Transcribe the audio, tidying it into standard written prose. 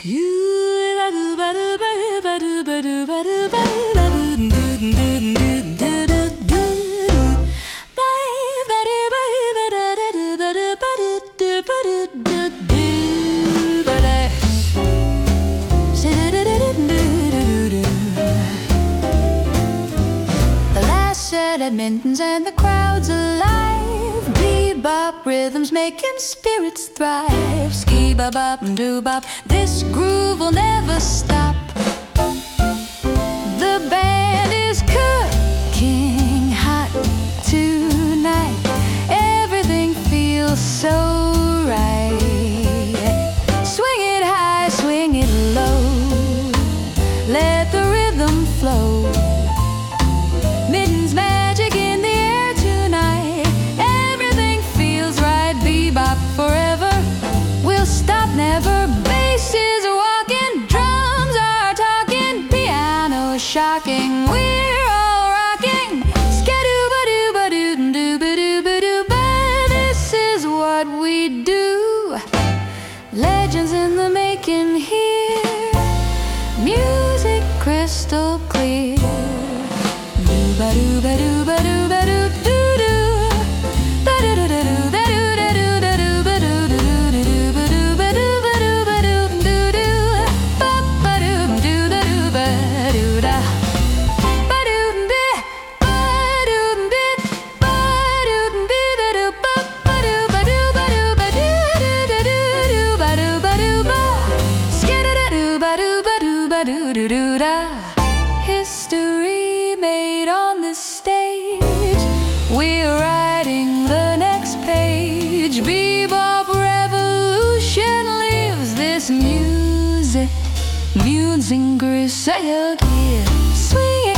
Mittens and the crowd's alive. Bebop rhythms making spirits thrive. Ski-bop and doo-bop, this groove will never stop. The band is cooking hot tonight. Everything feels so right. Swing it high, swing it low. Let the rhythm flow. Mittens magic in the air tonight. Everything feels right. Bebop forever. We'll stop never. Bass is walking, drums are talking, piano shocking. We're all rocking. Skadooba-dooba-doo-doo-ba-doo-ba-doo-ba. This is what we do. Legends in the making here. Music crystal clear. History made on this stage. We're writing the next page. Bebop revolution lives. This music, music, swing